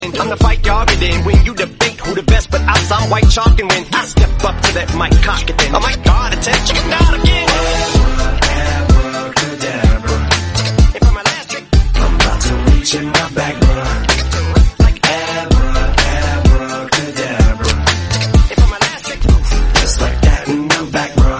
I'm the fight y'all get in when you debate who the best, but I sound white chalk, and when I step up to that mic, cock it then. Oh my God, attention, chicken down again. Abracadabra. And for my last trick, I'm about to reach in my back, bruh. Like abracadabra. And for my last trick, just like that in my back, bruh.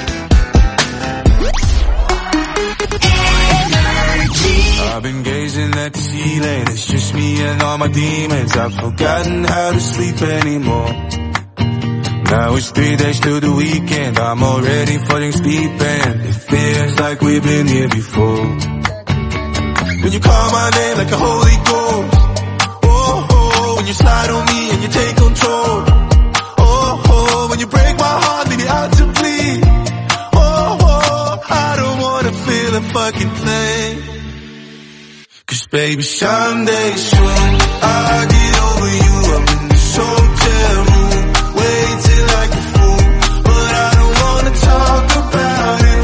I've been gazing at the ceiling, it's just me and all my demons. I've forgotten how to sleep anymore. Now it's 3 days till the weekend, I'm already falling asleep, and it feels like we've been here before. When you call my name like a Holy Ghost, oh, oh, when you slide on me and you take control, oh, oh, when you break my heart, leave me out to bleed, oh, oh, I don't wanna feel a fucking thing. Cause baby, someday soon I'll get over you. I'm in this hotel room, waiting like a fool, but I don't wanna talk about it,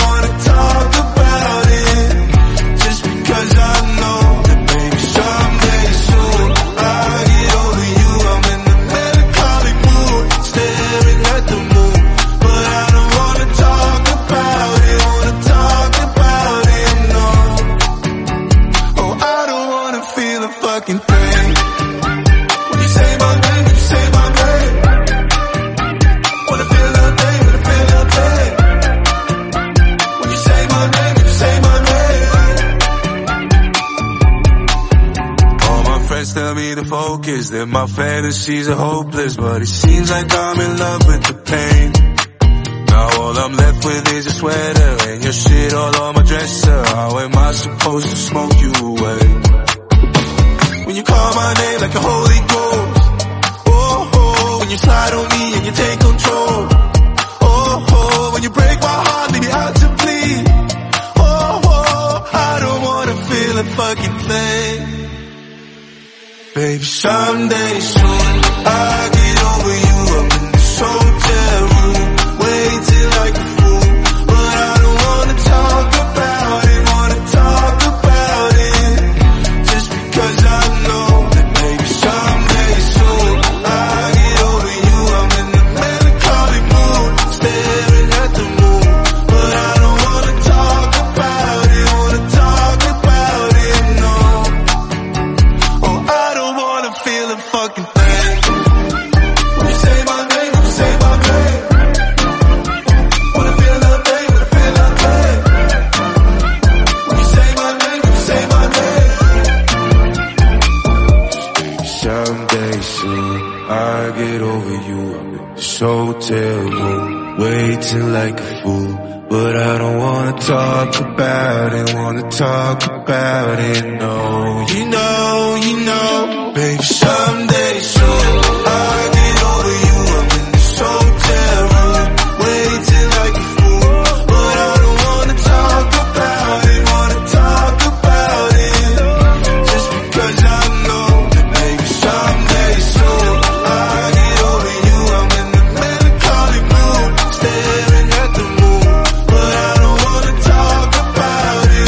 just because I know that baby, someday soon I'll get over you. I'm in the melancholic mood, staring at the moon, but I don't wanna talk about it, no. Oh, I don't wanna feel a fucking thing. When you say my name, you say my name. Wanna feel a thing, wanna feel a thing. When you say my name, you say my name. All my friends tell me to focus, that my fantasies are hopeless, but it seems like I'm in love with the pain. Now all I'm left with is a sweater and your shit all on my dresser. How am I supposed to smoke you away? When you call my name like a Holy Ghost, oh, oh, when you slide on me and you take control, oh, oh, when you break my heart, leave me out to bleed, oh, oh, I don't wanna feel a fucking thing. Baby, someday soon I'll get over you. I'm in this hotel room, waiting like a fool, but I don't wanna talk about it, just because I know that maybe someday soon I'll get over you. I'm in the melancholic mood, staring at the moon, but I don't wanna talk about it, no. Oh, I don't wanna feel a fucking thing. When you say my name, you say my name. Wanna feel a thing, wanna feel a thing. When you say my name, you say my name. Someday soon I'll get over you. I'm in this hotel room, waiting like a fool, but I don't wanna talk about it, no. You know, baby, someday soon I'll get over you. I'm in this hotel room, waiting like a fool, but I don't wanna talk about it, just because I know that maybe someday soon I'll get over you. I'm in the melancholic mood, staring at the moon, but I don't wanna talk about it,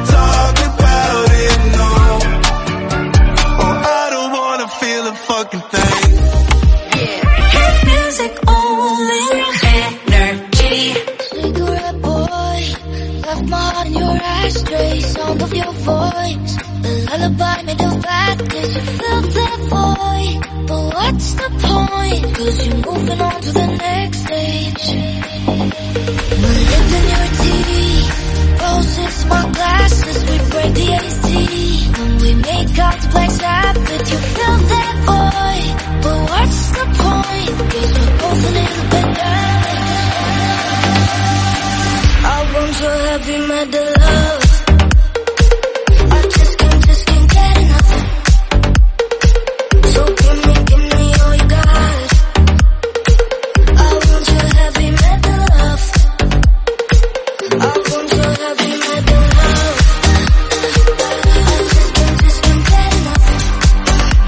no. Oh, I don't wanna feel a fucking thing. Hit music only, energy. Cigarette boy, left my heart in your ashtray. Sound of your voice, the lullaby made of bad, cause you filled that void. But what's the point, cause you're moving on to the next stage. My lips in your teeth, roses, my glasses, we break the AC. When we make out to Black Sabbath, you fill that void. But what's the point, cause we're both a little bit damaged. I want your heavy metal love, I just can't get enough. So give me all you got. I want your heavy metal love, I want your heavy metal love. I just can't get enough.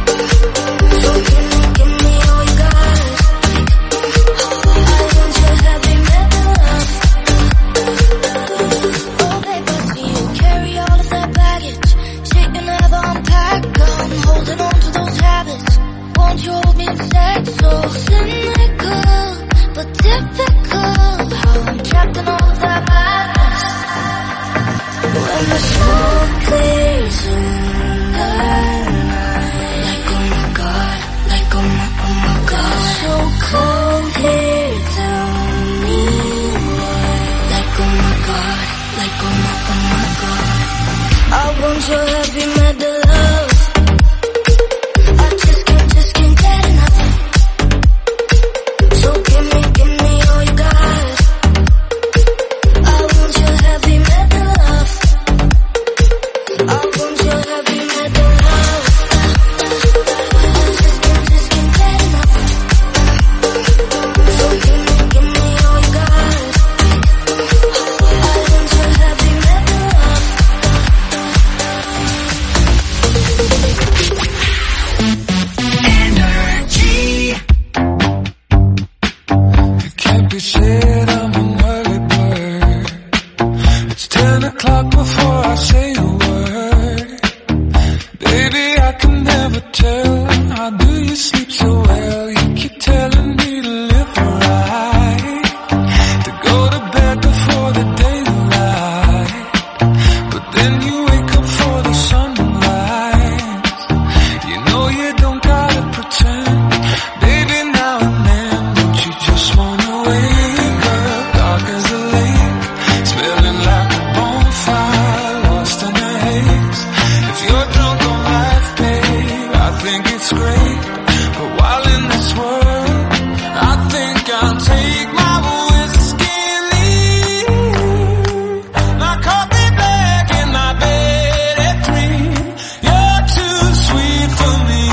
tell, how do you sleep so well? You keep telling me to live right, to go to bed before the daylight, but then you wake up for the sunrise. You know you don't gotta pretend, baby, now and then. Don't you just wanna wake up, dark as a lake, smelling like a bonfire, lost in the haze. If you're drunk on life, babe, I think it's great, but while in this world, I think I'll take my whiskey and leave my coffee black in my bed at 3. You're too sweet for me,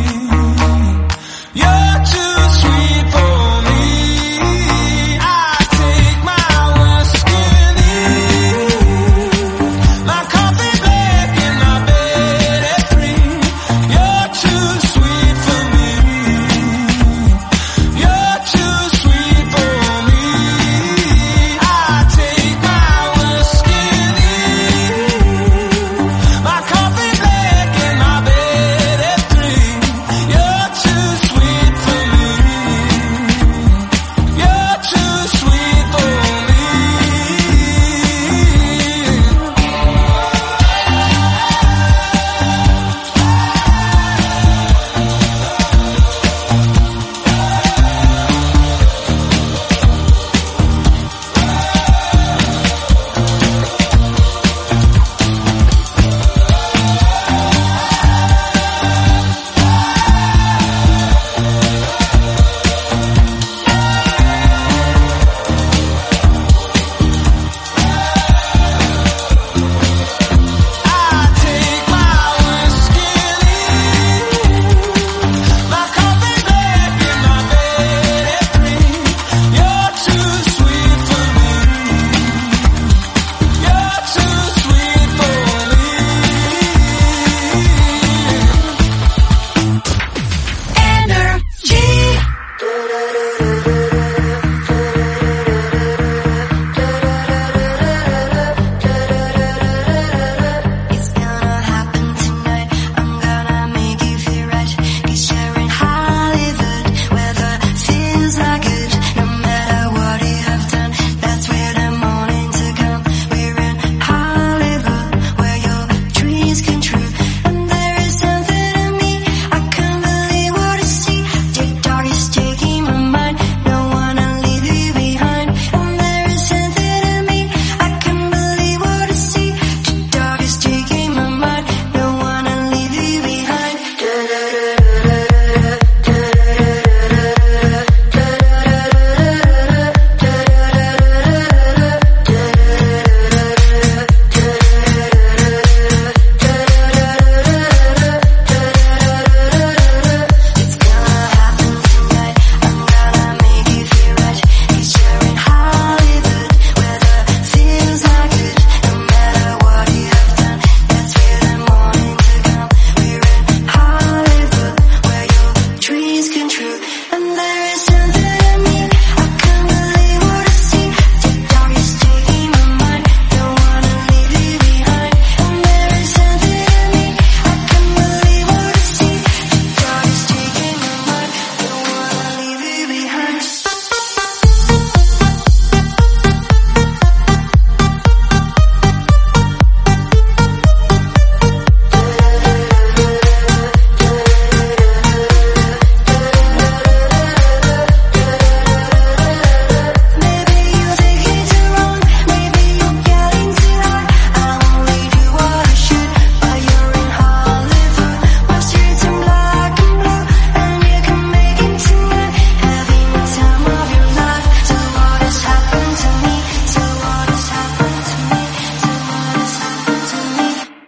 you're too sweet for me. I take my whiskey and leave my coffee black in my bed at 3. You're too sweet for me, you're too sweet for me. I take my whiskey and leave my coffee black in my bed at 3. You're too sweet for me, you're too sweet for me. It's gonna happen tonight. I'm gonna make you feel right. 'Cause you're in Hollywood, where the feels are good. No matter what you have done, that's where the morning to come. We're in Hollywood, where your dreams come true. And there is something in me, I can't believe what I see. The dark is taking my mind, don't wanna leave you behind. And there is something in me, I can't believe what I see. The dark is taking my mind, don't wanna leave you behind. It's gonna happen tonight. I'm gonna make you feel right. 'Cause you're in Hollywood, where the feels are good. No matter what you have done, that's where the morning to come. We're in Hollywood, where your dreams come true. And there is something in me, I can't believe what I see. The dark is taking my mind, don't wanna leave you behind. And there is something in me, I can't believe what I see. The dark is taking my mind, don't wanna leave you behind. Maybe you think it's wrong, maybe you're getting too hard. I only do what I should, but you're in Hollywood, where streets are black and blue, and you can make it tonight, having the time of your life. So what has happened to me? So what has happened to me? So what has happened to me?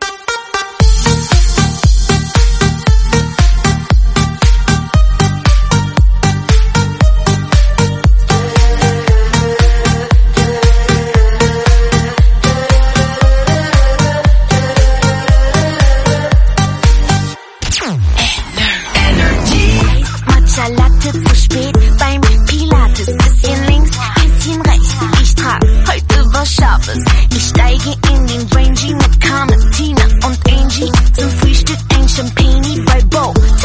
Matcha Latte zu spät beim Pilates. Bisschen links, bisschen rechts. Ich trag heute was Scharfes. Ich steige in den Rangy mit Carmen, Tina und Angie. Zum Frühstück ein Champagne bei Bo.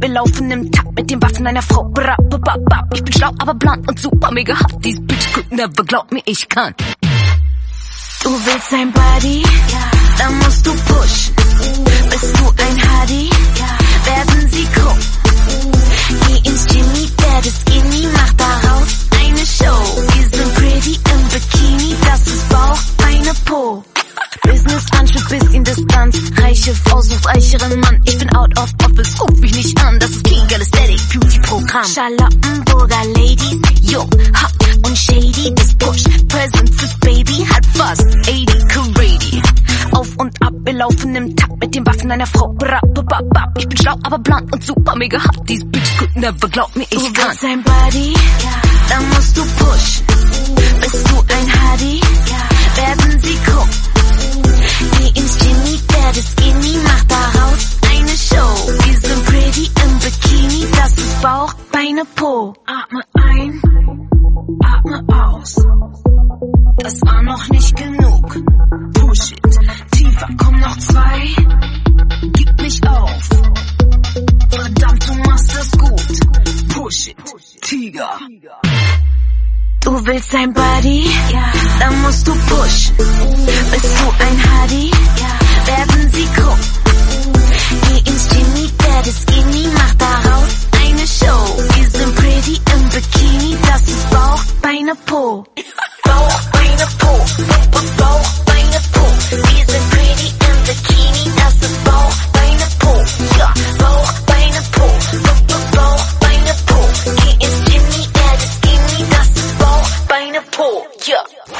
wir laufen im Takt mit den Waffen einer Frau. Ich bin schlau, aber blond und super mega hot. These bitch could never, glaub mir, ich kann. Du willst ein Buddy? Dann musst du pushen. Bist du ein Hardy? Werden sie gucken. Geh ins Jimmy, der das Skinny, mach daraus eine Show. Wir sind pretty im Bikini, das ist Bauch, Beine, Po. Business-Anschub, bisschen Distanz. Reiche Frau sucht reicheren Mann. Ich bin out of office, ruf mich nicht an. Das ist Kegel Aesthetic Beauty-Programm. Charlottenburger Ladies, yo, hot und shady. Das Push, Present fürs Baby, hat fast 80 Karady. Auf und ab, wir laufen im Takt mit den Waffen einer Frau. Ich bin schlau, aber blond und super mega hot. These bitch could never, glaub mir, ich kann. Du willst ein Buddy? Dann musst du pushen. Bist du ein Hardy? Werden sie gucken. Geh ins Jimmy, der das Skinny, mach daraus eine Show. Wir sind pretty im Bikini, das ist Bauch, Beine, Po. Atme ein, atme aus. Das war noch nicht genug. Push it, tiefer, komm noch 2. Gib nicht auf. Verdammt, du machst das gut. Push it, Tiger. Du willst ein Buddy? Dann musst du pushen. Bist du ein Hardy? Werden sie gucken. Geh ins Jimmy, der das Skinny, mach daraus eine Show. Wir sind pretty im Bikini, das ist Bauch, Beine, Po. Bauch, Beine, Po. Bauch, Beine, Po. Wir sind pretty im Bikini, das ist Bauch, Beine, Po. Ja, Bauch, Beine, Po. Bauch, Beine, Po. Geh ins Jimmy, der das Skinny, das ist Bauch, Beine, Po. Ja.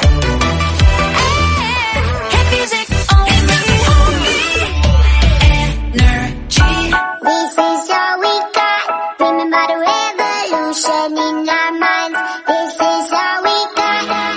This is all we got. Remember the revolution in our minds. This is all we got.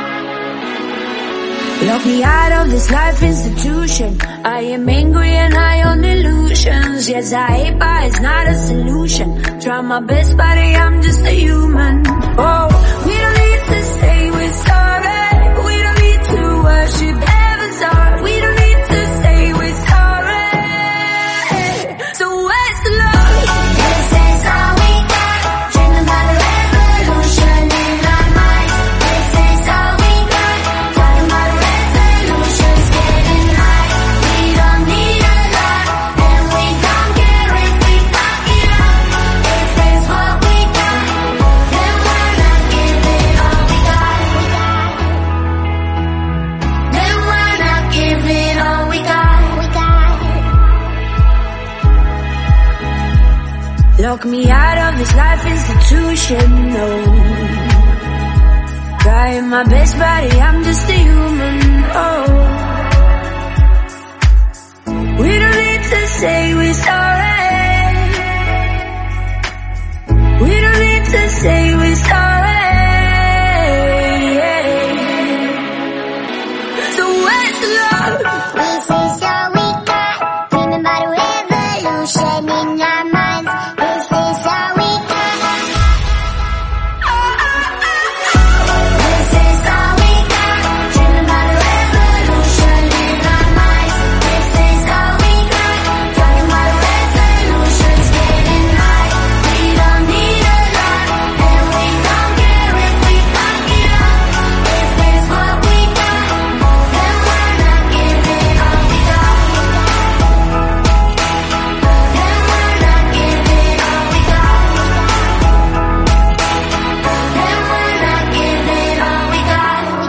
Lock me out of this life institution. I am angry and high on illusions. Yes, I hate, but it's not a solution. Try my best, buddy, I'm just a human. Oh, we don't need to say we're sorry. We don't need to worship heaven's heart. We don't need to say we're sorry. So where's the love? This is all we got. Dreaming about the revolution in our minds. This is all we got. Talking about the resolutions, getting high. We don't need a lot, and we don't care if we fuck it up. If it's what we got, then why not give it all we got? Then why not give it all we got? Lock me out of this life institution, no. Trying my best, buddy, I'm just a human, oh. We don't need to say we're sorry. We don't need to say we're sorry. So where's the love? This is all we got. Dreaming about a revolution in our minds. This is all we got. This is all we got. Dreaming about a revolution in our minds. This is all we got. Talking about a resolutions, getting high. We don't need a lot, and we don't care if we fuck it up. If it's what we got, then why not give it all we got? Then why not give it all we got? Then why not give it all we got?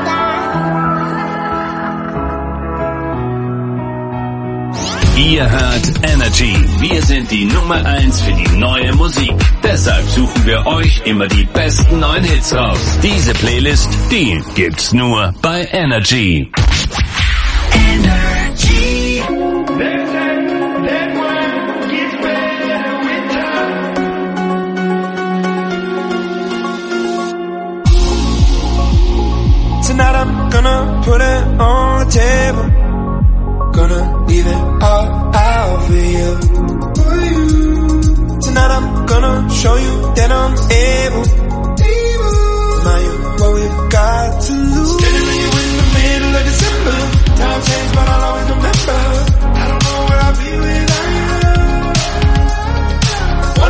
Ihr hört Energy. Wir sind die Nummer 1 für die neue Musik. Deshalb suchen wir euch immer die besten neuen Hits raus. Diese Playlist, die gibt's nur bei Energy. Energy. Tonight I'm gonna put it on the table. Gonna leave it all out for you. Tonight I'm gonna show you that I'm able. Now you what we've got to lose. Standing with you in the middle of December. Time changed, but I'll always remember. I don't know where I'd be without you.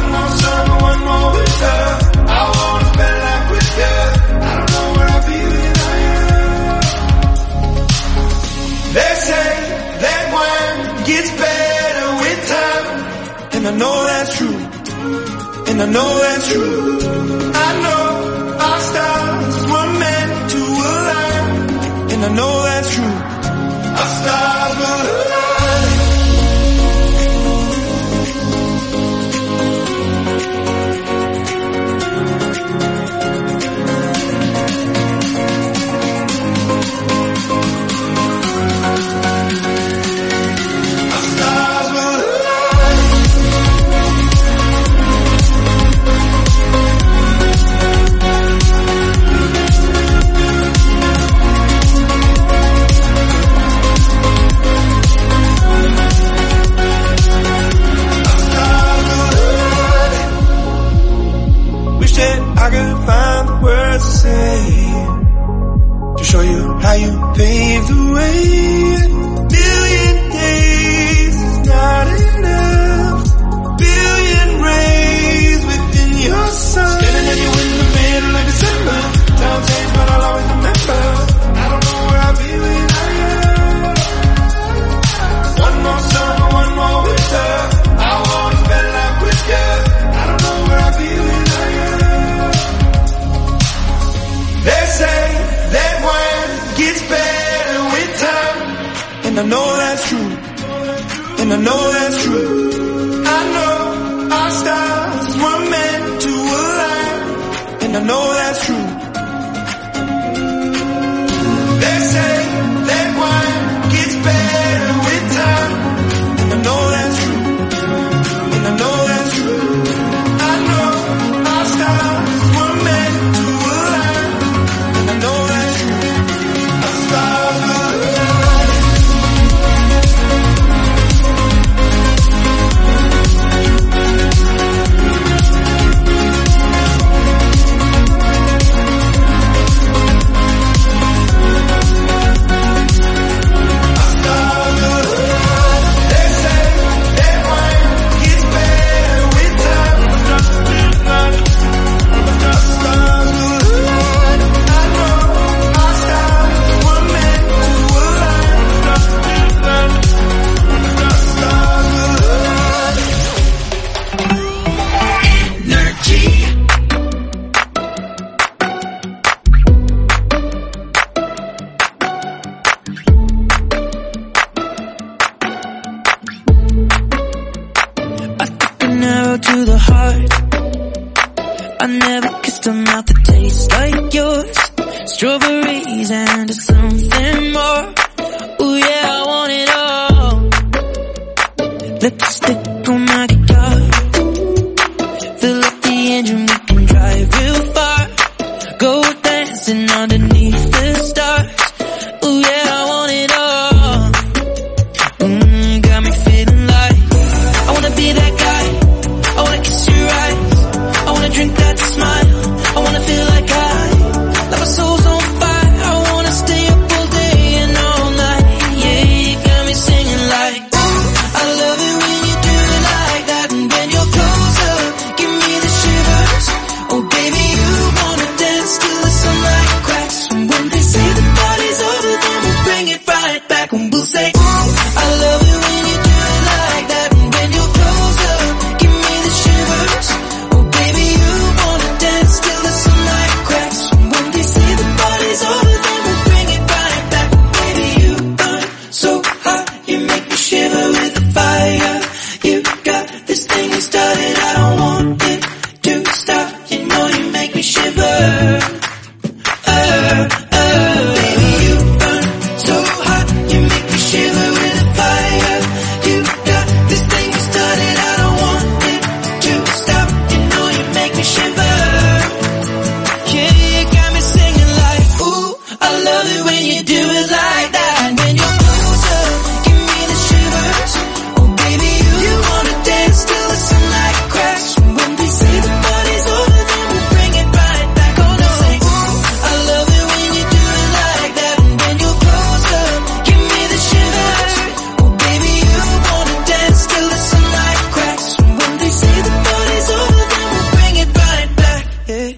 and I know that's true, and I know that's true. I know our stars were meant to align, and I know that's true. Our stars will align. I could find the words to say to show you how you paved the way. Billion days is not enough. Billion rays within your sun. Standing at you in the middle of December. Time change, but I'll always remember. I don't know where I'll be when I am. One more summer, one more winter. I wanna spend life with you. I don't know where I'll be when I am. They say that wine gets better with time, and I know that's true, and I know that's true. I know our stars were meant to align, and I know that's true. They say that wine gets better with time, and I know that's true, and I know that's true. I know our stars were meant to align, and I know that's true. Our stars will align. To the heart, I never kissed a mouth that tastes like yours. Strawberries and something more. Ooh yeah, I want it all. Lipstick on my guitar. Fill up the engine, we can drive real far. Go dancing underneath the stars. Ooh yeah, I want it all. Got me feeling like I wanna be that guy. I wanna kiss your eyes, I wanna drink that smile, I wanna feel like my soul's on fire, I wanna stay up all day and all night, yeah, you got me singing like, ooh, I love it when you do it like that, and when you're closer, give me the shivers, oh baby, you wanna dance till the sunlight cracks, and when they say the party's over, then we'll bring it right back, and we'll say, ooh, I love it when you do it like that, and when you're closer, give me the shivers, oh baby, you wanna dance till the sunlight cracks, and when they say the party's over, then we'll bring it right back, baby, you burn so hot, you make me shiver with the fire, you got this thing you started, I don't want it to stop, you know you make me shiver, baby, you burn so hot, you make me shiver with the fire, you got this thing you started, I don't want it to stop, you know you make me shiver, yeah, you got me singing like, ooh, I love it when you do it like that, and when you're closer, give me the shivers, oh baby, you wanna dance till the sunlight cracks, and when they say the party's over, then we'll bring it right back, oh no, say, ooh, I love it when you do it like that, and when you're closer, give me the shivers, oh baby, you wanna dance till the sunlight cracks, and when they say the party's over, then we'll bring it right back, yeah.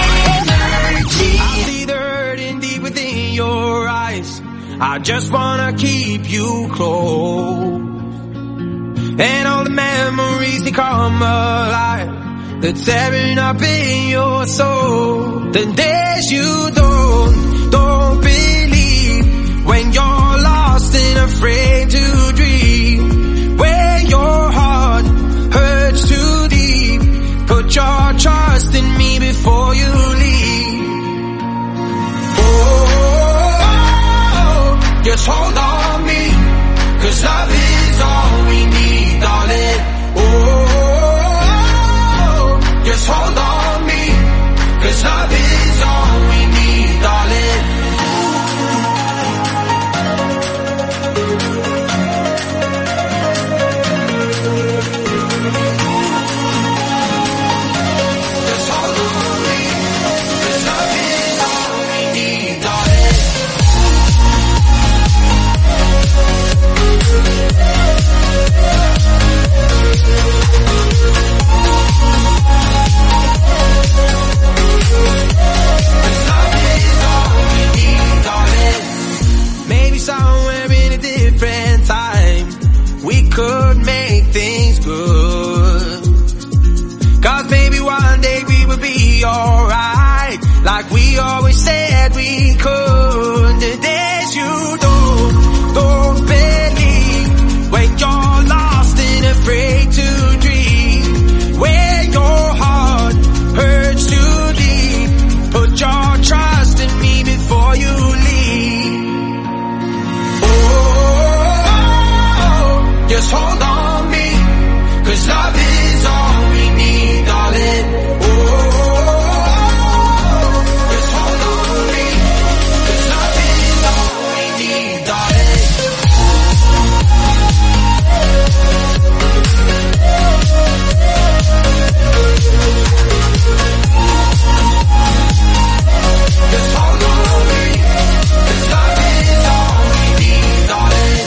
I see the hurting deep within your eyes. I just wanna keep you close. And all the memories finally come alive, they're tearing up in your soul. The days you don't believe, when you're lost and afraid to dream, when your heart hurts too deep, put your trust in me before you leave. Oh, just hold on me, 'cause love is all we need, darling. Oh, just hold on me, 'cause love is all we need, darling. Just hold on me, 'cause love is all we need, darling. Maybe somewhere in a different time we could make things good. 'Cause maybe one day we will be alright, like we always said we could. The days you don't believe, when you're lost and afraid to dream, when your heart hurts too deep, put your trust in me before you leave. Oh, just hold on me, 'cause love is all we need, darling. Oh, just hold on me, 'cause love is all we need, darling. Just hold on me, 'cause love is all we need, darling.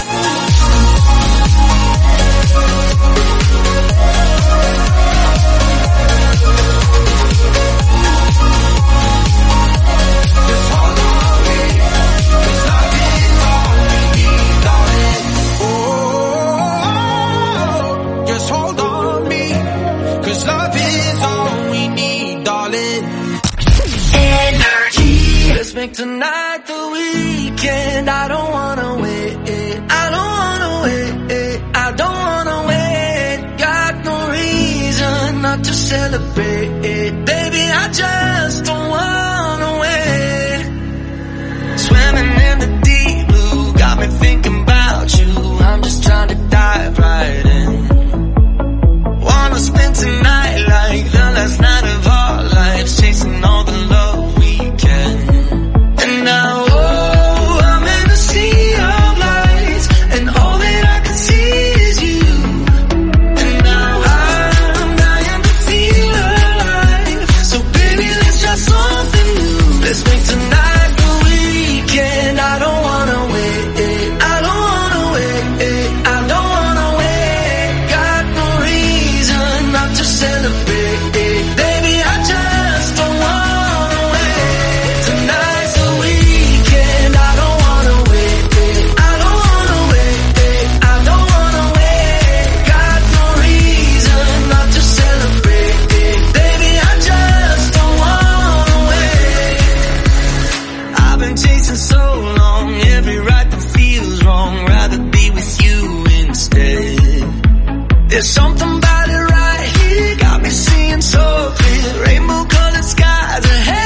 Just hold on me, 'cause love is all we need, darling. Oh, just hold on me, 'cause love is all we need, darling. Energy. Let's make tonight the weekend. I don't wanna wait. I don't wanna wait. I don't wanna wait. Got no reason not to celebrate. Baby, I just don't wanna wait. Swimming in the deep blue, got me thinking about you. I'm just trying to dive right in. Wanna spend tonight like the last night of our lives, chasing all the love we can. And now, oh, I'm in the sea of lights, and all that I can see is you. And now I'm dying to feel alive, so baby, let's try something new. Let's make tonight the weekend. I don't wanna wait. I don't wanna wait. I don't wanna wait. Got no reason not to celebrate. Baby, I just don't wanna wait. Tonight's the weekend. I don't wanna wait. I don't wanna wait. I don't wanna wait. Got no reason not to celebrate. Baby, I just don't wanna wait. I've been chasing so long, every right that feels wrong. Rather be with you instead. There's something about it right here, got me seeing so clear. Rainbow colored skies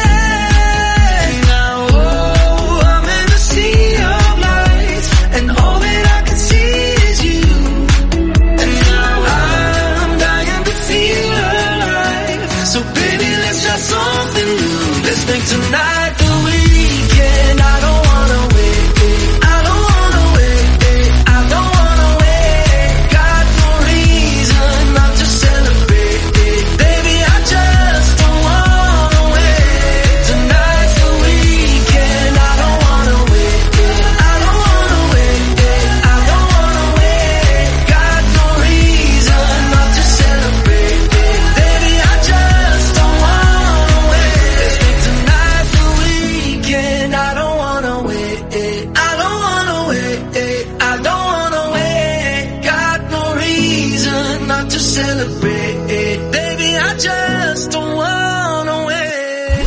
ahead. Now, oh, I'm in the sea of lights, and all that I can see is you. And now I'm dying to feel alive, so baby, let's try something new. Let's make tonight the weekend. I don't wanna wait. I don't wanna wait. I don't wanna wait. Got no reason not to celebrate. Baby, I just don't wanna wait. to celebrate. Baby, I just don't wanna wait.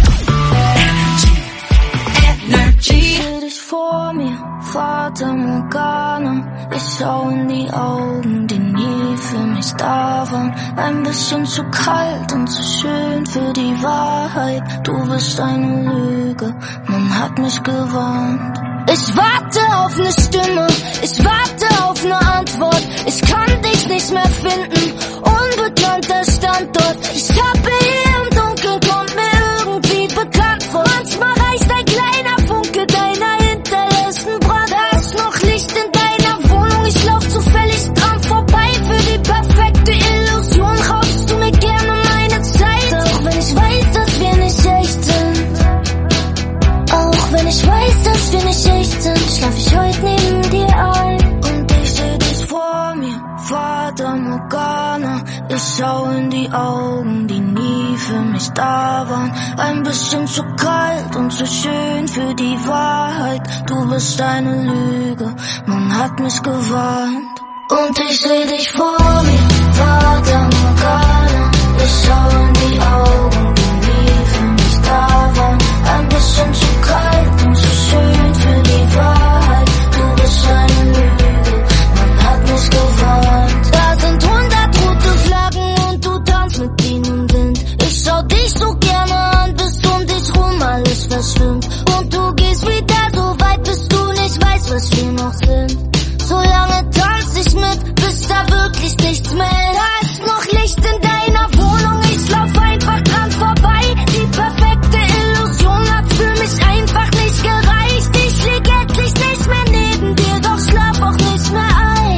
Energy. Ich seh dich vor mir, Fata Morgana. Ich schau in die Augen, die nie für mich da waren. Ein bisschen zu kalt und zu schön für die Wahrheit. Du bist eine Lüge, man hat mich gewarnt. Ich warte auf ne Stimme, ich warte auf ne Antwort. Ich kann dich nicht mehr finden, unbekannter Standort. Ich tappe hier im Dunkeln, kommt mir irgendwie bekannt vor. Manchmal reicht ein kleiner Funke deiner hinterlässten Brand. Da ist noch Licht in deiner Wohnung, ich lauf zufällig dran vorbei. Für die perfekte Illusion raubst du mir gerne meine Zeit. Auch wenn ich weiß, dass wir nicht echt sind. Auch wenn ich weiß, dass wir nicht echt sind, schlaf ich heute neben dir ein. Und ich seh dich vor mir, Fata Morgana. Ich schau in die Augen, die nie für mich da waren. Ein bisschen zu kalt und zu schön für die Wahrheit. Du bist eine Lüge, man hat mich gewarnt. Und ich seh dich vor mir, Fata Morgana. Ich schau in die Augen, die nie für mich da waren. Ein bisschen zu kalt und zu schön für die Wahrheit. Du bist eine Lüge, man hat mich gewarnt. Da sind 100 rote Flaggen und du tanzt mit ihnen im Wind. Ich schau dich so gerne an, bis um dich rum alles verschwimmt. Und du gehst wieder so weit, bis du nicht weißt, was wir noch sind. So lange tanz ich mit, bis da wirklich nichts mehr ist. Da ist noch Licht in deiner Wohnung, ich lauf einfach dran vorbei. Die perfekte Illusion hat für mich einfach nicht gereicht. Ich lieg endlich nicht mehr neben dir, doch schlaf auch nicht mehr ein.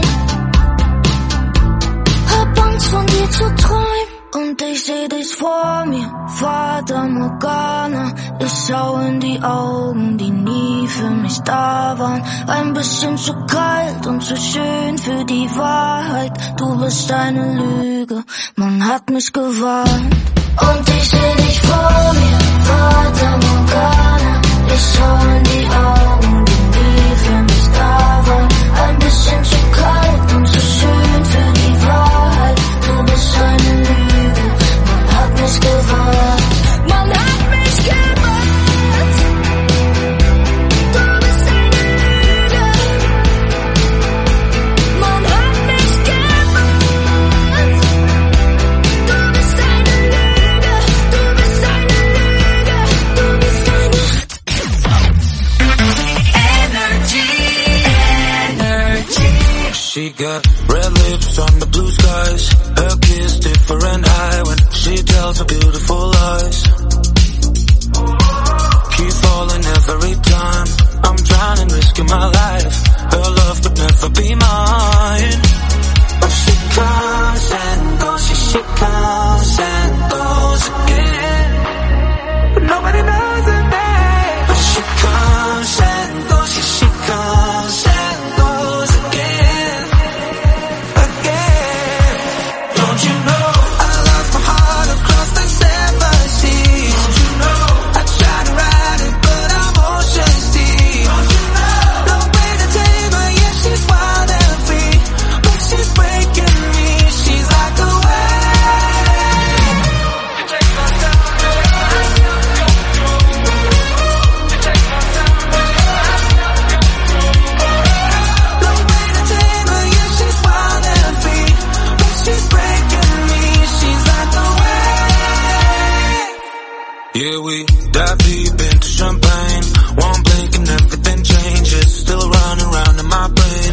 Hab Angst von dir zu träumen. Und ich seh dich vor mir, Fata Morgana. Ich schau in die Augen, die nie für mich da waren. Ein bisschen zu kalt und zu schön für die Wahrheit. Du bist eine Lüge, man hat mich gewarnt. Und ich seh dich vor mir, Fata Morgana. Ich schau in die Augen, die nie für mich da waren. Ein bisschen zu kalt und zu schön für die Wahrheit. Du bist eine Lüge, man hat mich gewarnt. Man hat mich gewarnt. Du bist eine Lüge. Man hat mich gewarnt. Du bist eine Lüge. Du bist eine Lüge. Du bist eine She got red lips on the blue skies. Her kiss different high when she tells her beautiful lies. Keep falling every time. I'm drowning, risking my life. Her love could never be mine. But she comes and goes, she comes and goes again. But nobody knows her name. But she comes and goes, she comes and goes again. Again. Don't you know I lost my heart across the 7 seas? Don't you know I tried to ride it but I'm ocean's deep? Don't you know no way to tame her, yeah she's wild and free, but she's breaking me, she's like a wave. You take my time, you take my time. No way to tame her, yeah she's wild and free, but she's breaking me, she's like a wave. Yeah, we dive deep into champagne. One blink and everything changes. Still running around in my brain.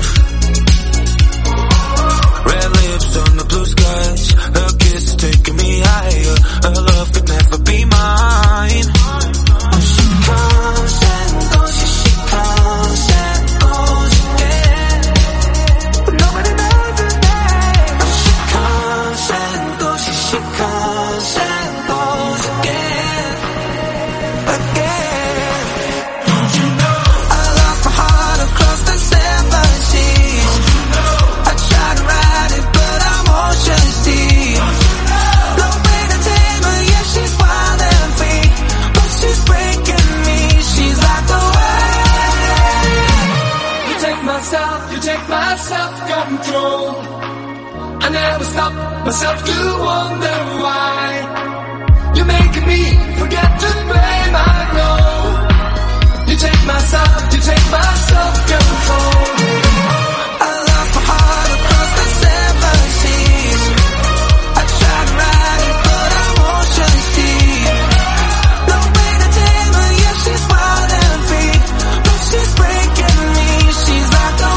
Red lips on the blue skies. Her kiss is taking me higher. Her love could never be mine. She comes and goes, she comes and goes again. But nobody knows her name. She comes and goes, she comes and goes again. Again. Don't you know I lost my heart across the 7 seas? Don't you know I tried to ride it but I'm ocean's deep? Don't you know no way to tame her, yeah she's wild and free, but she's breaking me, she's like a wave. You take my self-control. I never stop myself to wonder why you're making me forget to blame. I know you take my side, you take my self-control. I lost my heart across the 7 seas. I tried to write it, but I won't just see. No way to tame her, yeah, she's wild and free, but she's breaking me. She's like the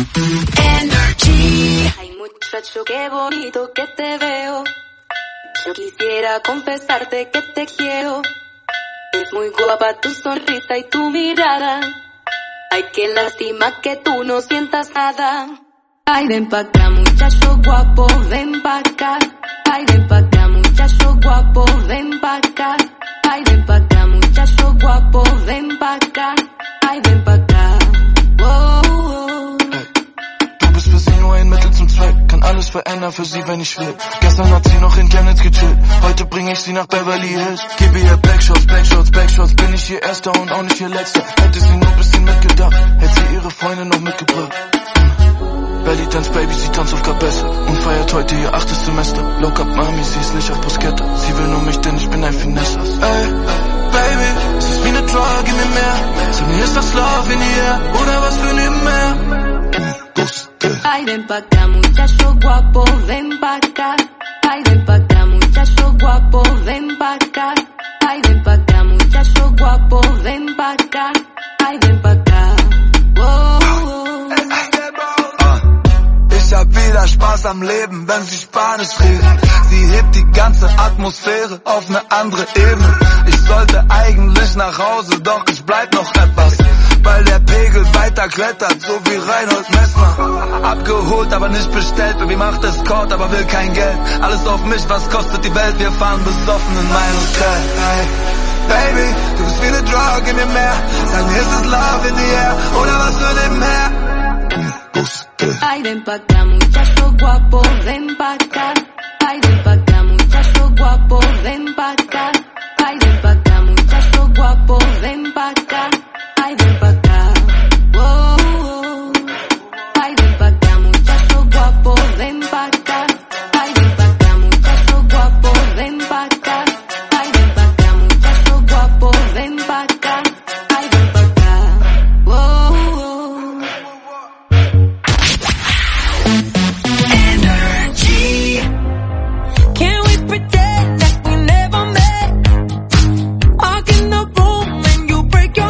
Energy. Ay, muchacho, qué bonito que te veo. Yo quisiera confesarte que te quiero. Es muy guapa tu sonrisa y tu mirada. Ay, qué lástima que tú no sientas nada. Ay, ven pa' acá, muchacho guapo, ven pa' acá. Ay, ven pa' acá, muchacho guapo, ven pa' acá. Ay, ven pa' acá, muchacho guapo, ven pa' acá. Ay, ven pa' acá. Wow, wow. Du bist für sie nur ein Mittel zum Zweck. Kann alles verändern für sie, wenn ich will. Gestern hat sie noch in Chemnitz gechillt. Heute bring ich sie nach Beverly Hills. Gebe ihr Backshots, Backshots, Backshots. Bin ich ihr Erster und auch nicht ihr Letzter. Hätte sie nur ein bisschen mitgedacht, hätte sie ihre Freunde noch mitgebracht. Belly Dance Baby, sie tanzt auf Cabessa und feiert heute ihr 8. Semester. Low Up Mami, sie ist nicht auf Bruschetta. Sie will nur mich, denn ich bin ein Finesse. Ey, Baby, es ist wie ne Drug, gib mir mehr. Sag mir, ist das Love in the air oder was für nebenher? Ay, ven pa' acá, muchacho guapo, ven pa' acá. Ay, ven pa' acá, muchacho guapo, ven pa' acá. Ay, ven pa' acá, muchacho guapo, ven pa' acá. Ay, ven pa' acá. Wow. Ich hab wieder Spaß am Leben, wenn sie Spanisch redet. Sie hebt die ganze Atmosphäre auf ne andere Ebene. Ich sollte eigentlich nach Hause, doch ich bleib noch etwas, weil der Pegel weiter klettert, so wie Reinhold Messner. Abgeholt, aber nicht bestellt, Baby macht Escort, aber will kein Geld. Alles auf mich, was kostet die Welt, wir fahren besoffen in mein Hotel. Hey, Baby, du bist wie ne Drug, gib mir mehr. Sag mir, ist es Love in the air oder was für nebenher? Ay, ven pa' acá, muchacho guapo, ven pa' acá. Ay, ven pa' acá, muchacho guapo, ven pa' acá. Ay, ven pa' acá, muchacho guapo, ven pa' acá. Ay, ven pa' acá. Wow. Ay, ven pa' acá, muchacho guapo, ven pa' acá. Ay, ven pa' acá, muchacho guapo, ven pa' acá. Ay, ven pa' acá, muchacho guapo, ven pa' acá. Ay, ven pa' acá. Wow. Can we pretend that we never met? Walk in the room and you break your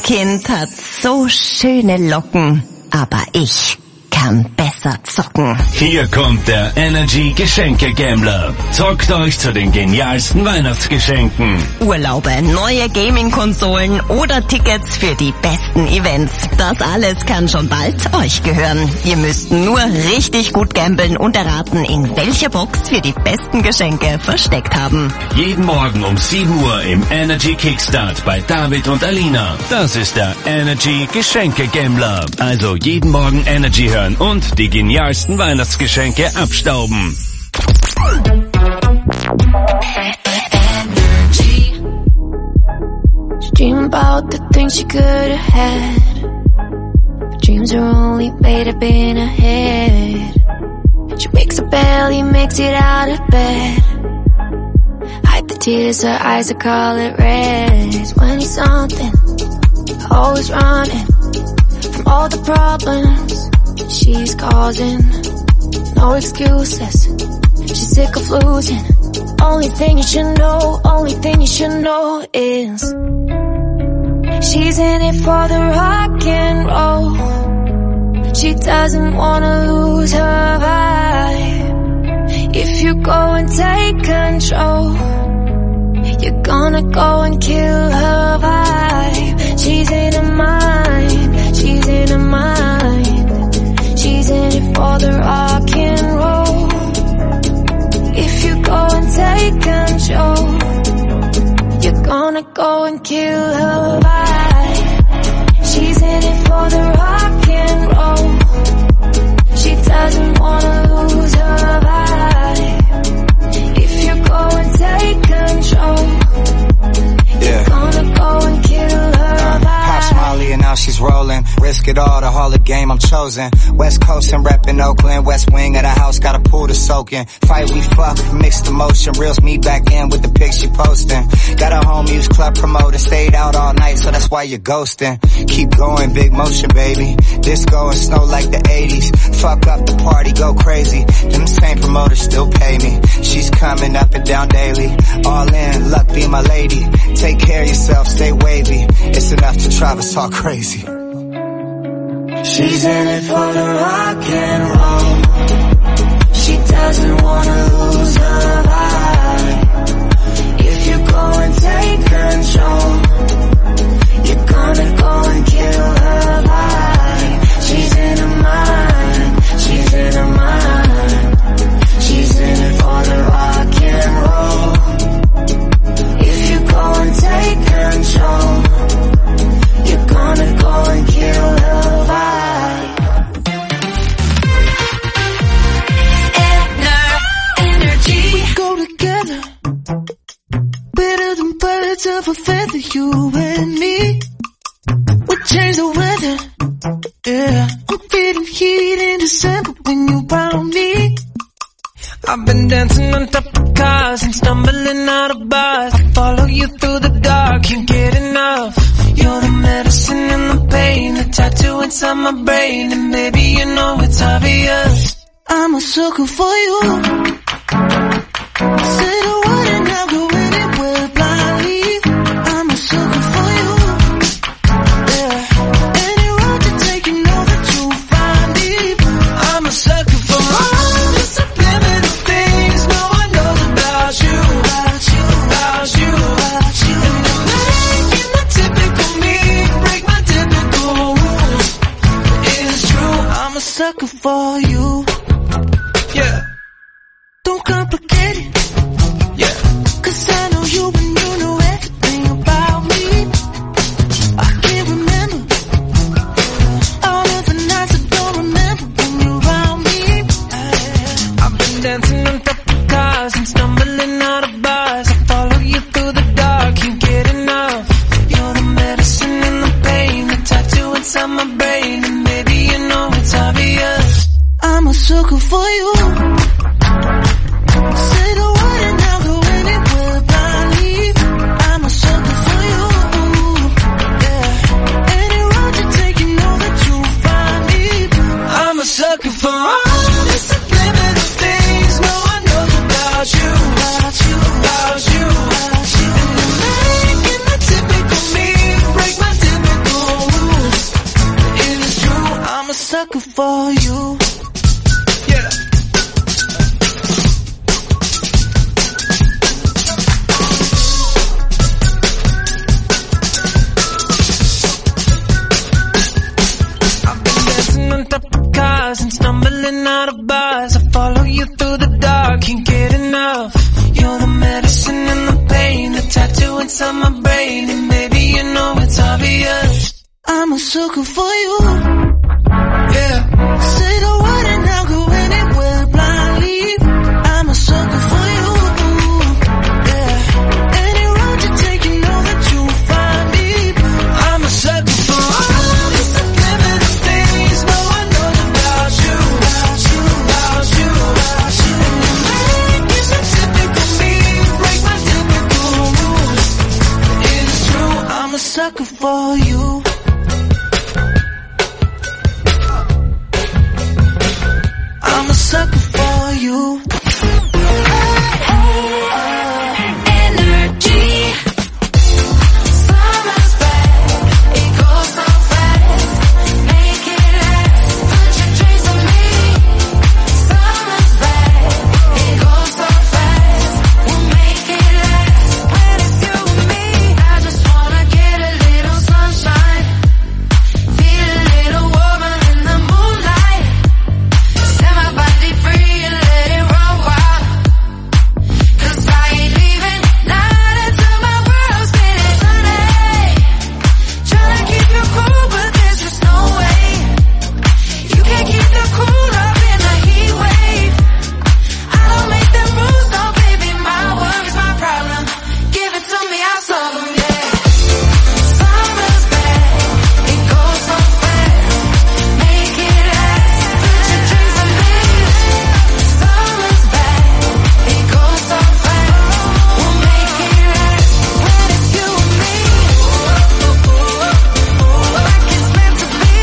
Kind hat so schöne Locken, aber ich kann besser zocken. Hier kommt der Energy Geschenke-Gambler. Zockt euch zu den genialsten Weihnachtsgeschenken. Urlaube, neue Gaming-Konsolen oder Tickets für die besten Events. Das alles kann schon bald euch gehören. Ihr müsst nur richtig gut gambeln und erraten, in welcher Box wir die besten Geschenke versteckt haben. Jeden Morgen um 7 Uhr im Energy Kickstart bei David und Alina. Das ist der Energy Geschenke-Gambler. Also jeden Morgen Energy hören und die genialsten Weihnachtsgeschenke abstauben. Dream about the things she could have had, but dreams are only made up in her head. She wakes up early, makes it out of bed, hide the tears, her eyes are color red. When he's something, always running from all the problems she's causing. No excuses, she's sick of losing. Only thing you should know, only thing you should know is she's in it for the rock and roll. She doesn't wanna lose her vibe. If you go and take control, you're gonna go and kill her vibe. She's in her mind, she's in her mind. She's in it for the rock and roll. If you go and take control, you're gonna go and kill her vibe. She's in it for the rock and roll. She doesn't wanna lose her vibe. If you go and take control, you're gonna go and kill her vibe. Pops Molly and now she's rolling. Risk it all, the Harlem game I'm chosen. West Coast and reppin' Oakland. West wing of the house, got a pool to soak in. Fight we fuck, mixed emotion. Reels me back in with the pics she posting. Got a home use club promoter. Stayed out all night, so that's why you're ghosting. Keep going, big motion, baby. Disco and snow like the 80s. Fuck up the party, go crazy. Them same promoters still pay me. She's coming up and down daily. All in, luck be my lady. Take care of yourself, stay wavy. It's enough to drive us all crazy. She's in it for the rock and roll. She doesn't wanna lose her vibe. If you go and take control, you're gonna go and kill her vibe. She's in her mind, she's in her mind. She's in it for the rock and roll. If you go and take control, you're gonna go and kill her vibe. We go together, better than birds of a feather, you and me. We change the weather, yeah. I'm feeling heat in December when you found me. I've been dancing on top of cars and stumbling out of bars. I follow you through the dark, can't get enough. You're the medicine and the pain, the tattoo inside my brain, and baby you know it's obvious. I'm a sucker for you. Say the word and I'll go anywhere blindly. I'm a sucker for you. Yeah. Any road you take, you know that you'll find me. I'm a sucker for all the subliminal things no one knows about you. About you, about you, about you. And you're making my typical me break my typical rules. It's true, I'm a sucker for you. Yeah. Don't complicate it. Yeah. 'Cause I know you and you know everything about me. I can't remember all of the nights I don't remember when you're around me. I've been dancing on top of cars and stumbling out of bars. I follow you through the dark, can't get enough. You're the medicine and the pain, the tattoo inside my brain, and baby you know it's obvious. I'm a sucker for you. Say the word and I'll go anywhere blindly. I'm a sucker for you. Yeah. Any road you take, you know that you'll find me. I'm a sucker for all the subliminal things no one knows about you. About you. sucker for you. Yeah. Say the word and I'll go anywhere blindly. I'm a sucker for you. Yeah. Any road you take, you know that you'll find me. I'm a sucker for all the subliminal things no one knows about you. About you. And you make it so typical me, break my typical rules. It's true, I'm a sucker for you. I'm a sucker for you. Energy. Summer's back, it goes so fast. Make it last, put your dreams on me. Summer's back, it goes so fast. We'll make it last when it's you and me. I just wanna get a little sunshine, feel a little warmer in the moonlight. Set my body free and let it run wild. 'Cause I ain't leaving not until my world's getting sunny. Tryna keep you cool, but there's just no way. You can't keep the cool up in the heat wave. I don't make the rules, no baby, my worries, my problem. Give it to me, I'll solve them, yeah. Summer's back, it goes so fast. Make it last, put your dreams on me. Summer's back, it goes so fast. We'll make it last when it's you and me. Like it's meant to be.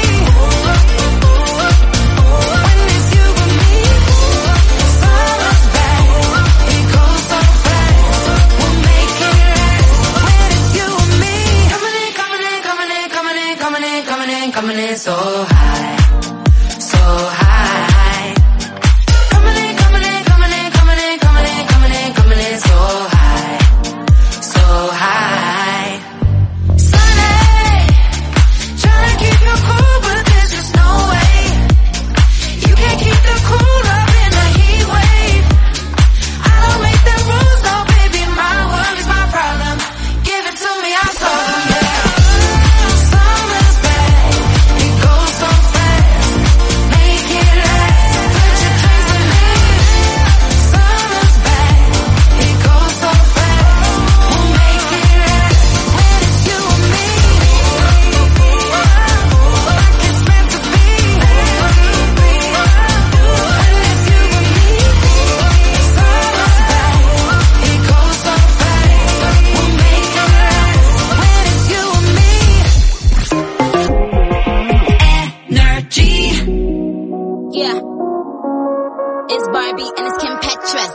When it's you and me. Summer's back, it goes so fast. We'll make it last when it's you and me. Coming in, coming in, coming in, coming in, coming in, coming in, coming in so high, so high. Coming in, coming in, coming in, coming in, coming in, coming in, coming in so high, so high. Sunny, tryna keep you cool, but there's just no way. You can't keep the cool up in the heat wave. I don't make the rules, no baby, my worries, my problem. Give it to me, I'll solve them, yeah. Summer's back, it goes so fast. Make it last, put your dreams on me. Summer's back, it goes so fast. We'll make it last when it's you and me. Like it's meant to be. When it's you and me. Summer's back, it goes so fast. We'll make it last when it's you and me. Energy. Yeah. It's Barbie and it's Kim Petras.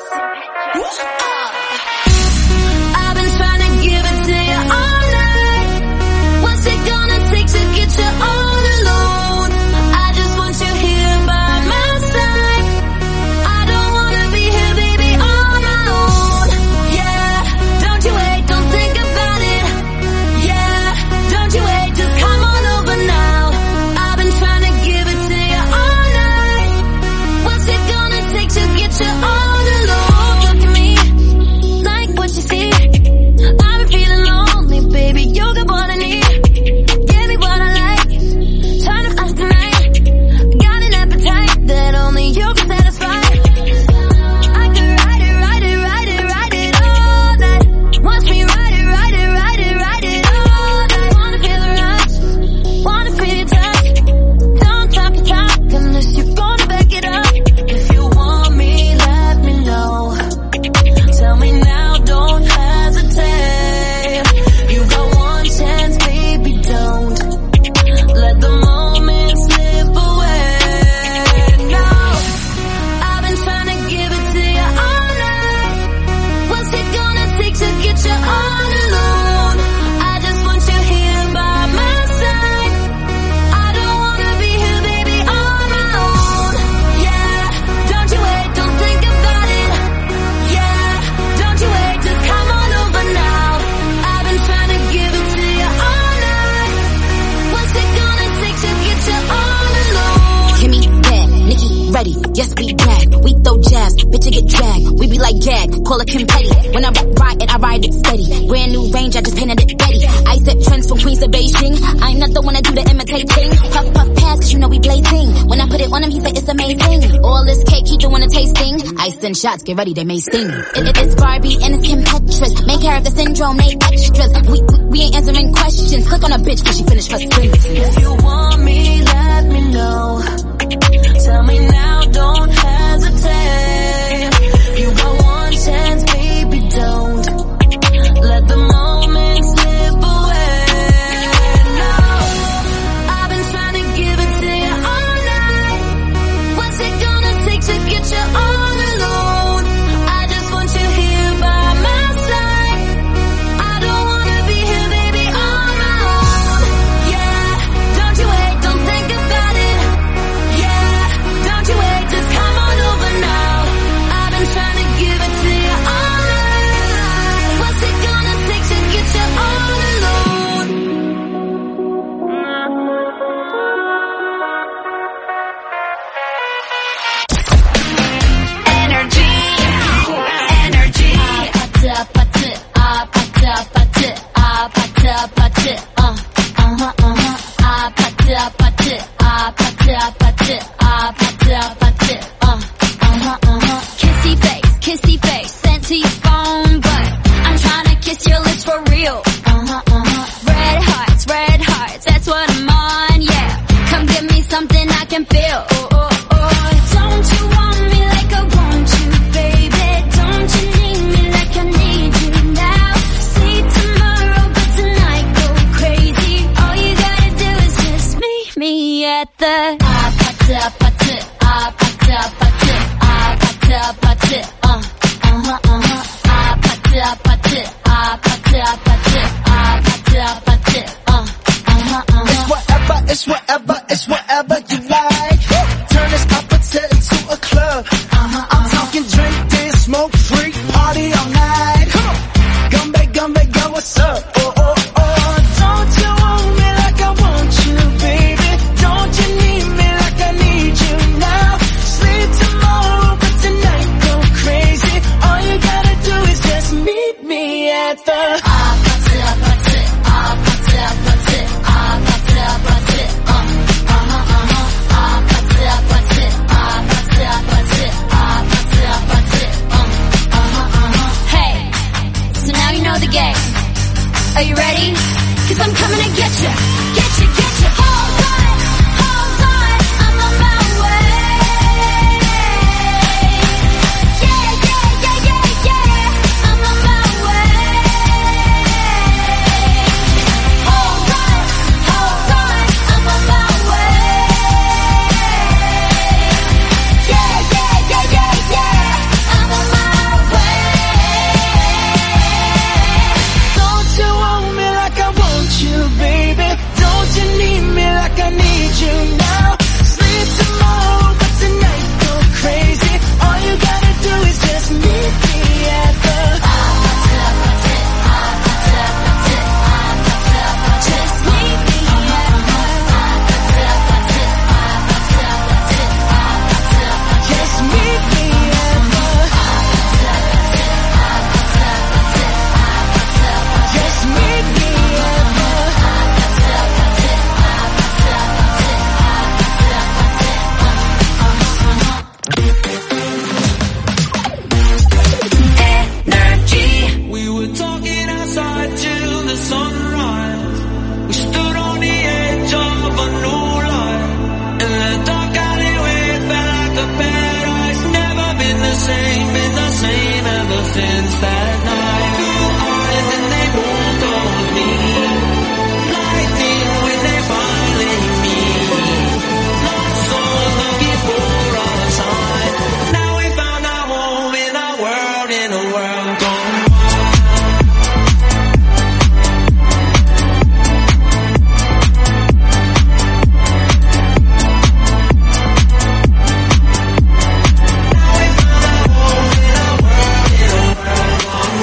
I've been trying to give it to you all night. What's it gonna take to get you all alone? I just want you here by my side. I don't wanna be here, baby, on my own. Yeah, don't you wait, don't think about it. Yeah, don't you wait, just come on over now. I've been trying to give it to you all night. What's it gonna take to get you all alone? Look at me, like what you see. I've been feeling lonely, baby, you got what I need. Give me what I like, turn up out tonight. Got an appetite that only you can satisfy. I can ride it, ride it, ride it, ride it all night. Watch me ride it, ride it, ride it, ride it all night. Wanna feel the rush, wanna feel your touch. Don't talk your talk unless you're gonna back it up. If you want me, let me know. Tell me now, don't hesitate. You got one chance, baby, don't let the moment slip away. No, I've been trying to give it to you all night. What's it gonna take to get you all alone? I just want you here by my side. I don't wanna be here, baby, on my own. Yeah, don't you wait, don't think about it. Yeah, don't you wait, just come on over now. I've been trying to give it to you all night. What's it gonna take to get you all alone? Kimmy, bad, Nikki, ready, yes we back. We throw jabs, bitch, you get dragged. We be like gag, call it confetti. When I ride it steady. Brand new range, I just painted it Betty. I set trends for from Queens to Beijing. I'm not the one that do the imitating. Puff, puff, pass, cause you know we blazing. When I put it on him, he say it's amazing. All this cake, he doing a tasting. Ice and shots, get ready, they may sting. It's Barbie and it's Kim Petras. Main character syndrome, they extras. We ain't answering questions. Click on a bitch cause she finished her sentence. If you want me, let me know. Tell me now, don't hesitate. You got one chance, baby, don't let the moment slip away. No, I've been trying to give it to you all night. What's it gonna take to get you all alone? I just want you here by my side. I don't wanna be here, baby, on my own. Yeah, don't you wait, don't think about it. Yeah, don't you wait, just come on over now. I've been trying to give it to you all night. What's it gonna take to get you all alone? Energy, energy. Pata, pata, pata, pata, pata, pata, pata, kissy face, sent to your phone, but I'm trying to kiss your lips for real. Red hearts, that's what I'm on, yeah. Come give me something I can feel. Don't you want me like I want you, baby? Don't you need me like I need you now? See tomorrow, but tonight go crazy. All you gotta do is just meet me at the pata, pata, pata, pata, pata, pata, It's whatever you like. Turn this opposite into a club. I'm talking drink, dance, smoke, freak, party all night. Gumbe, girl, what's up? Oh. Don't you want me like I want you, baby? Don't you need me like I need you now? Sleep tomorrow, but tonight go crazy. All you gotta do is just meet me at the Are you ready? 'Cause I'm coming to get you. Get you. Hold on, I'm on my way. Yeah, I'm on my way. Hold on, I'm on my way. Yeah, I'm on my way. Don't you want me like I want you, baby? Don't you need me like I need you now? Sleep tomorrow, but tonight go crazy. All you gotta do is just meet me at the Just meet me at Just meet me at the Just meet me at the Energy. We were talking outside till the sunrise. We stood on the edge of a new life. In the dark alleyway, felt like a paradise. Never been the same ever since that night. Blue eyes and they won't close me. Lightning when they finally meet. Lost souls looking for a sign. Now we found our home in a world gone wild.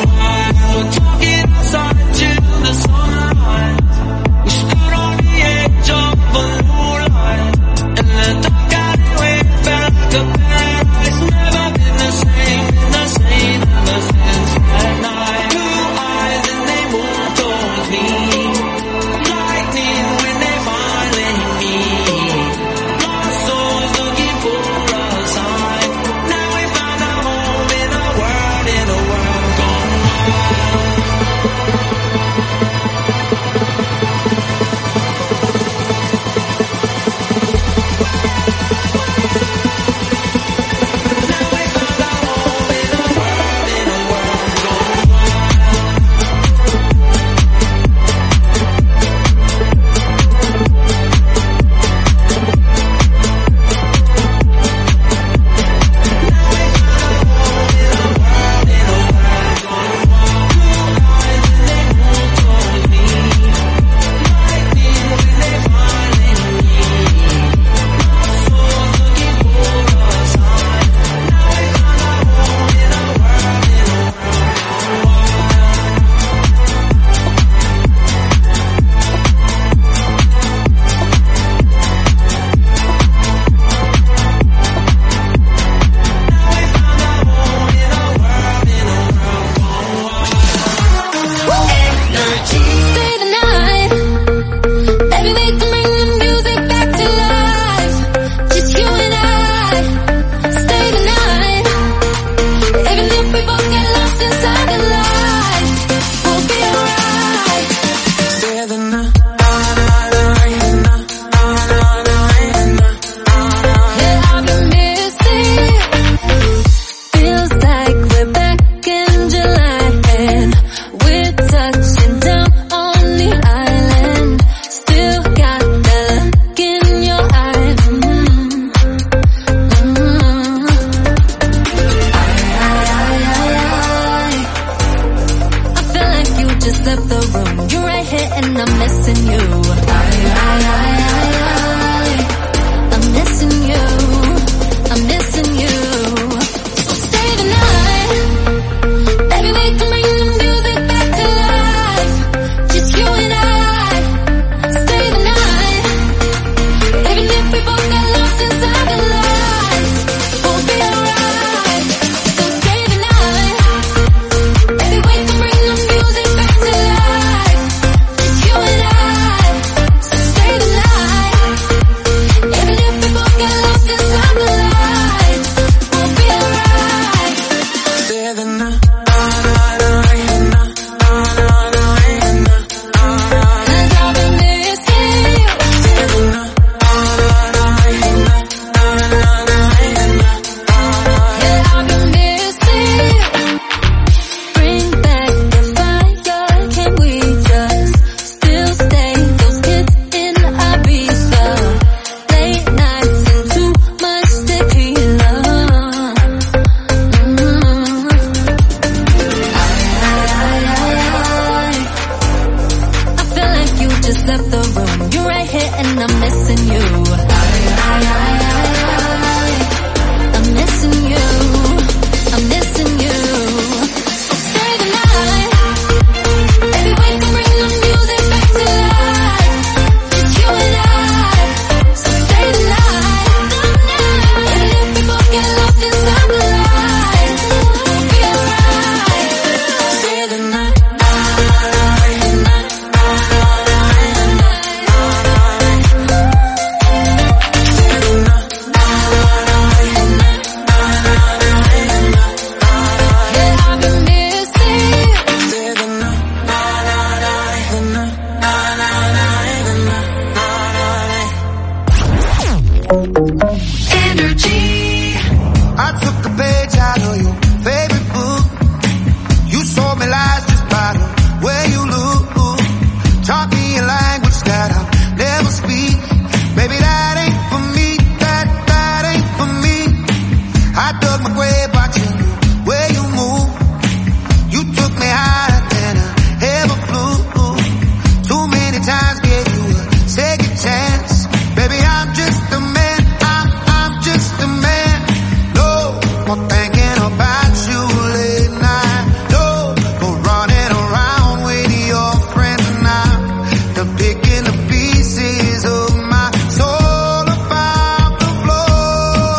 about you late night. No, for running around with your friends now. They're picking the pieces of my soul about the floor.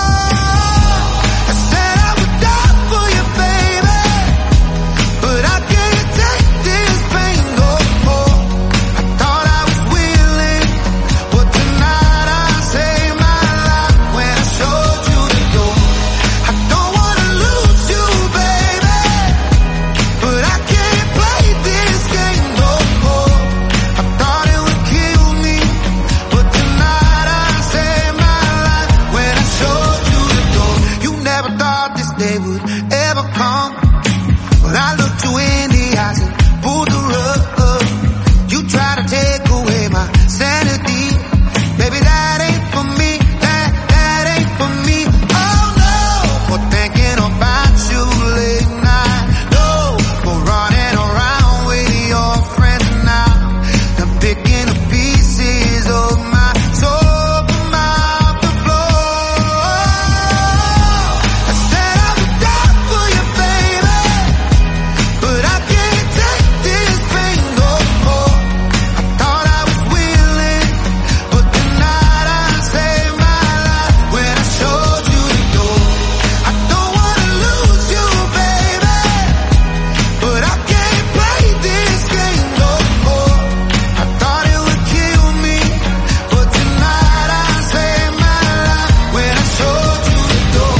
I said I would die for you, baby, but I can't take this pain no more. I thought I was willing, but tonight I saved my life when I showed you the door. I don't wanna lose you, baby, but I can't play this game no more. I thought it would kill me, but tonight I saved my life when I showed you the door. You never thought this day would ever come, but I looked you in the eyes and pulled the rug. You tried to take away my sanity. Baby, that ain't for me. That ain't for me. Oh no, for thinking about you late night. No, for running around with your friends now. I'm picking the pieces of my soul from out the floor. I said I would die for you, baby, but I can't take this pain no more. I thought I was willing, but tonight I saved my life when I showed you the door. I don't wanna lose you, baby, but I can't play this game no more. I thought it would kill me, but tonight I saved my life when I showed you the door.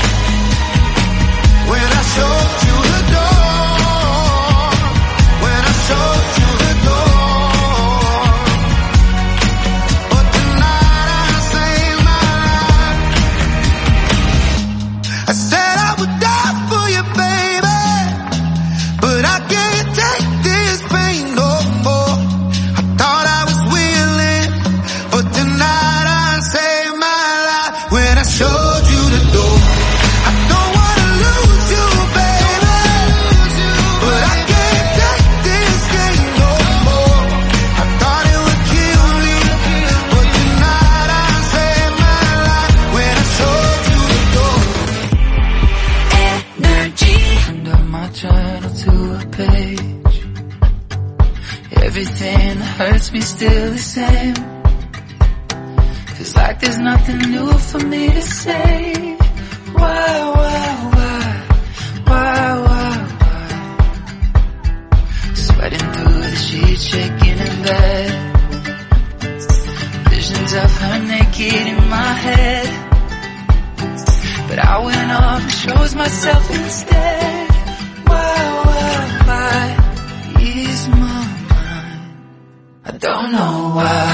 When I showed you the door. When I showed you the door. But tonight I saved my life. I said I would die for you, baby, but I can't take this pain no more. I thought I was willing, but tonight I saved my life when I showed you the door. I don't wanna lose you, baby, but I can't take this game no more. I thought it would kill me, but tonight I saved my life when I showed you the door. Energy. Turned up my journal to a page. Everything that hurts me still the same. Feels like there's nothing new for me to say. Why? Sweating through the sheets, shaking in bed. Visions of her naked in my head, but I went off and chose myself instead. Why? Ease my mind. I don't know why.